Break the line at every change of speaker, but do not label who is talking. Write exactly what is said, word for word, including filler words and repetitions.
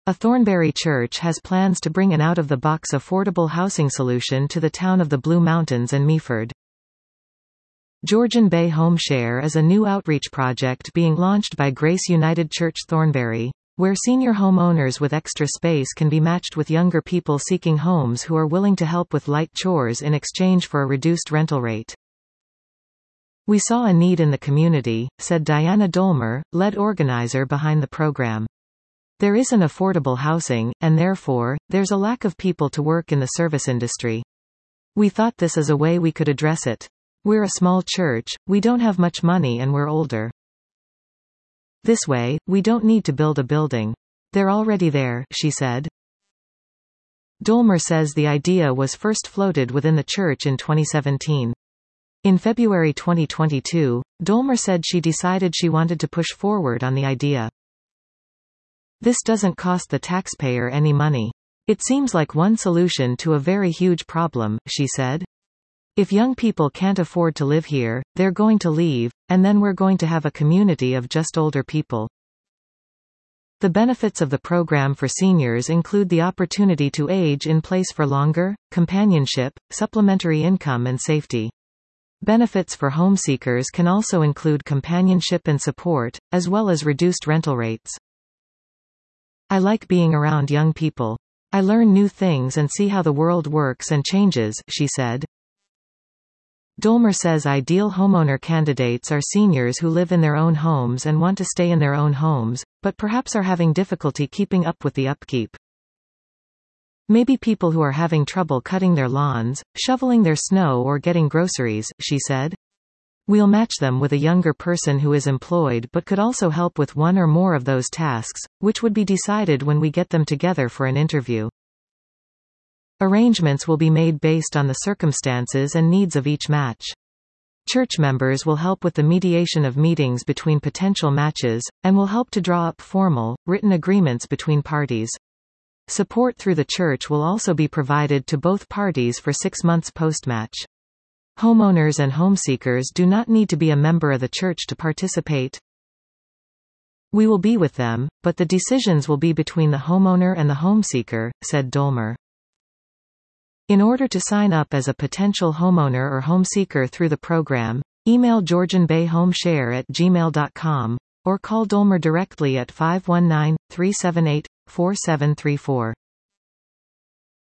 A Thornbury church has plans to bring an out-of-the-box affordable housing solution to the town of the Blue Mountains and Meaford. Georgian Bay Home Share is a new outreach project being launched by Grace United Church Thornbury, where senior homeowners with extra space can be matched with younger people seeking homes who are willing to help with light chores in exchange for a reduced rental rate. "We saw a need in the community," said Diana Dolmer, lead organizer behind the program. "There isn't affordable housing, and therefore, there's a lack of people to work in the service industry. We thought this is a way we could address it. We're a small church, we don't have much money and we're older. This way, we don't need to build a building. They're already there," she said. Dolmer says the idea was first floated within the church in twenty seventeen. In February twenty twenty-two, Dolmer said she decided she wanted to push forward on the idea. "This doesn't cost the taxpayer any money. It seems like one solution to a very huge problem," she said. "If young people can't afford to live here, they're going to leave, and then we're going to have a community of just older people." The benefits of the program for seniors include the opportunity to age in place for longer, companionship, supplementary income and safety. Benefits for homeseekers can also include companionship and support, as well as reduced rental rates. "I like being around young people. I learn new things and see how the world works and changes," she said. Dolmer says ideal homeowner candidates are seniors who live in their own homes and want to stay in their own homes, but perhaps are having difficulty keeping up with the upkeep. "Maybe people who are having trouble cutting their lawns, shoveling their snow or getting groceries," she said. "We'll match them with a younger person who is employed but could also help with one or more of those tasks, which would be decided when we get them together for an interview. Arrangements will be made based on the circumstances and needs of each match. Church members will help with the mediation of meetings between potential matches, and will help to draw up formal, written agreements between parties. Support through the church will also be provided to both parties for six months post-match. Homeowners and homeseekers do not need to be a member of the church to participate. We will be with them, but the decisions will be between the homeowner and the homeseeker," said Dolmer. In order to sign up as a potential homeowner or homeseeker through the program, email Georgian Bay Home Share at gmail dot com, or call Dolmer directly at five one nine, three seven eight, four seven three four.